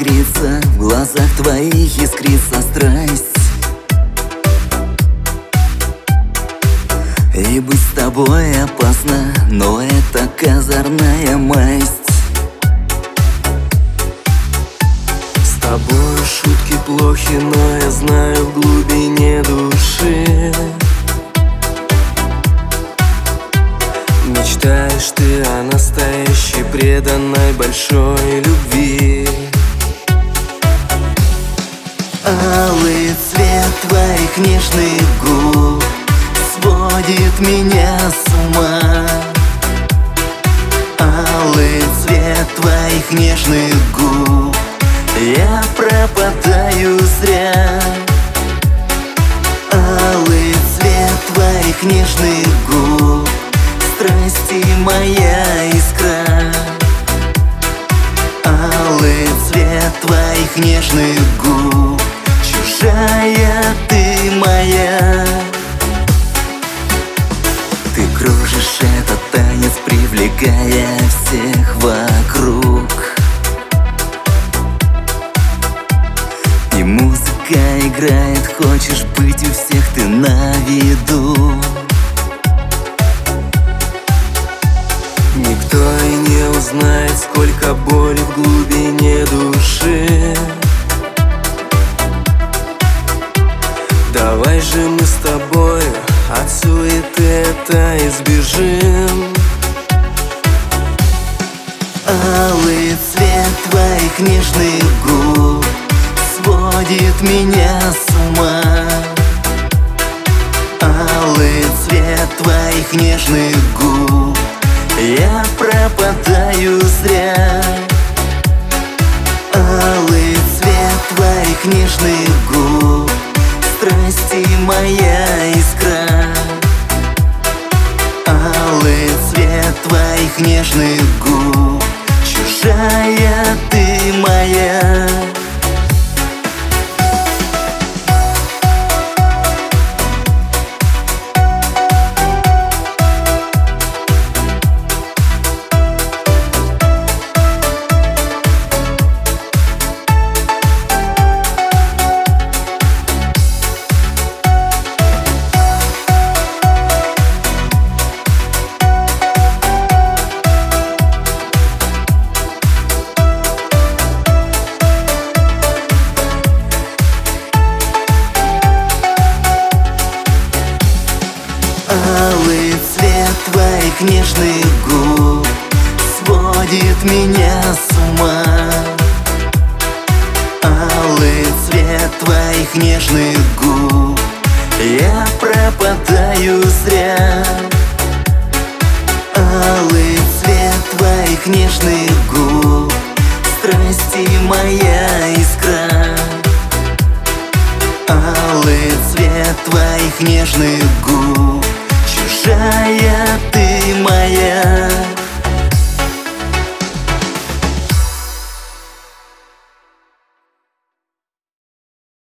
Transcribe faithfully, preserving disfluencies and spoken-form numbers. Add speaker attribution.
Speaker 1: искрится, в глазах твоих искрится страсть. И быть с тобой опасно, но это козырная масть.
Speaker 2: С тобой шутки плохи, но я знаю в глубине души. Мечтаешь ты о настоящей, преданной, большой любви.
Speaker 1: Алый цвет твоих нежных губ сводит меня с ума. Алый цвет твоих нежных губ, я пропадаю зря. Алый цвет твоих нежных губ, страсти моя искра. Алый цвет твоих нежных губ, чужая ты моя. Ты кружишь этот танец, привлекая всех вокруг. И музыка играет, хочешь быть у всех ты на виду.
Speaker 2: Никто и не узнает, сколько боли в глубине души. Давай же мы с тобой от суеты это избежим.
Speaker 1: Алый цвет твоих нежных губ сводит меня с ума. Алый цвет твоих нежных губ, я пропадаю зря. Алый цвет твоих нежных губ, страсти моя искра. Алый цвет твоих нежных губ, чужая ты моя. Алый цвет твоих нежных губ сводит меня с ума. Алый цвет твоих нежных губ, я пропадаю зря. Алый цвет твоих нежных губ, страсти моя искра. Алый цвет твоих нежных губ,